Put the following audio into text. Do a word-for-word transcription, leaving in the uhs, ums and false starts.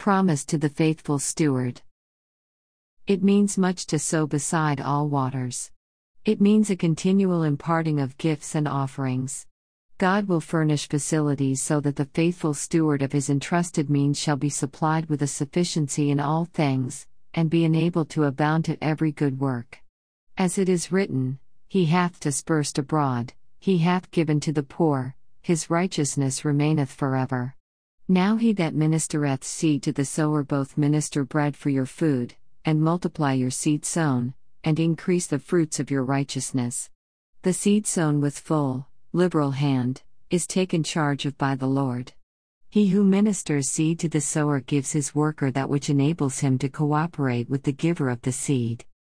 Promise to the faithful steward. It means much to sow beside all waters. It means a continual imparting of gifts and offerings. God will furnish facilities so that the faithful steward of his entrusted means shall be supplied with a sufficiency in all things, and be enabled to abound to every good work. As it is written, He hath dispersed abroad, He hath given to the poor, His righteousness remaineth forever. Now he that ministereth seed to the sower both minister bread for your food, and multiply your seed sown, and increase the fruits of your righteousness. The seed sown with full, liberal hand, is taken charge of by the Lord. He who ministers seed to the sower gives his worker that which enables him to cooperate with the giver of the seed.